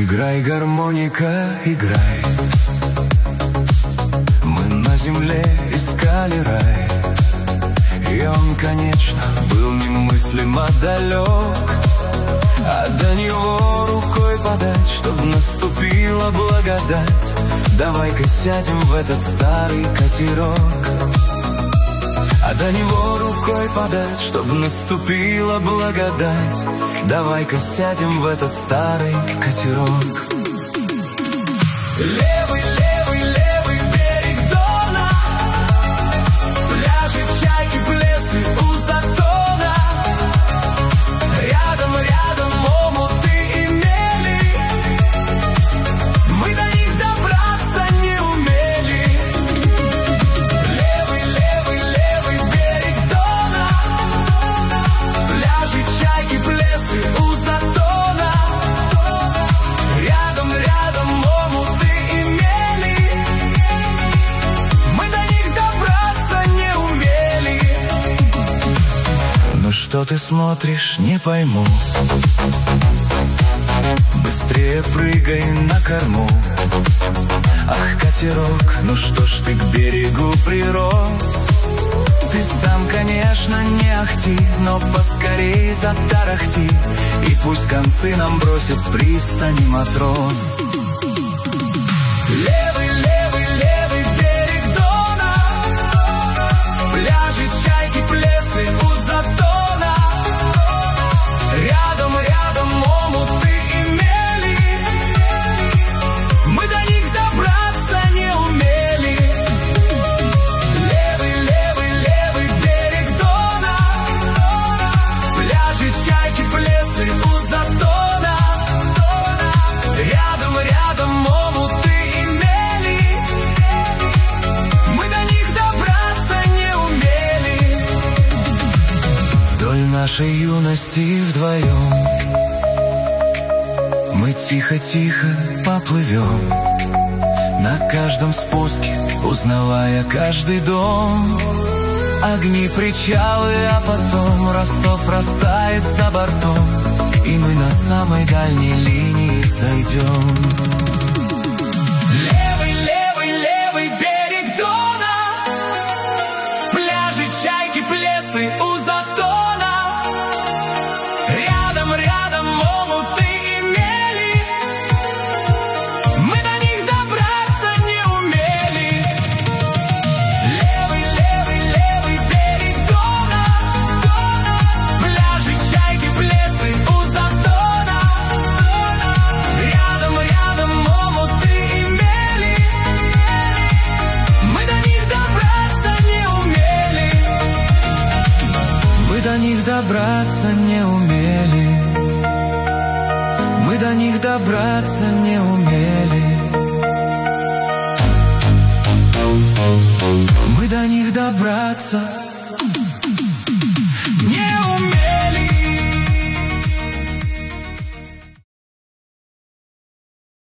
Играй, гармоника, играй. Мы на земле искали рай, и он, конечно, был немыслимо далек. А до него рукой подать, чтоб наступила благодать. Давай-ка сядем в этот старый катерок. А до него рукой подать, чтоб наступила благодать. Давай-ка сядем в этот старый катерок. Левый, левый, левый берег Дона, пляжи, чайки, плесы у затона. Рядом, рядом омуты и мели, мы до них добраться не умели. Левый, левый, левый берег Дона, пляжи, чайки, плесы у затона. Рядом, рядом омуты и мели, мы до них добраться не умели. Ну что ты смотришь, не пойму. Быстрее прыгай на корму. Ах, катерок, ну что ж ты к берегу прирос? Ты сам, конечно, не ахти, но поскорей затарахти, и пусть концы нам бросит с пристани матрос. Левый, левый, левый берег Дона, пляжи, чайки, плесы у затона. Рядом, рядом омуты и мели, мы до них добраться не умели. Левый, левый, левый берег Дона, пляжи, чайки, плесы у затона. Рядом, рядом омуты и мели, мы до них добраться не умели. Вдоль нашей юности вдвоем мы тихо-тихо поплывем, на каждом спуске узнавая каждый дом. Огни, причалы, а потом Ростов растает за бортом, и мы на самой дальней линии сойдем. Левый, левый, левый берег Дона, пляжи, чайки, плесы у затона. Рядом, рядом омуты и мели, мы до них добраться не умели. Левый, левый, левый берег Дона, пляжи, чайки, плесы у затона. Рядом, рядом омуты и мели, мы до них добраться не умели. Мы до них добраться не умели. Мы до них добраться не умели. Мы до них добраться не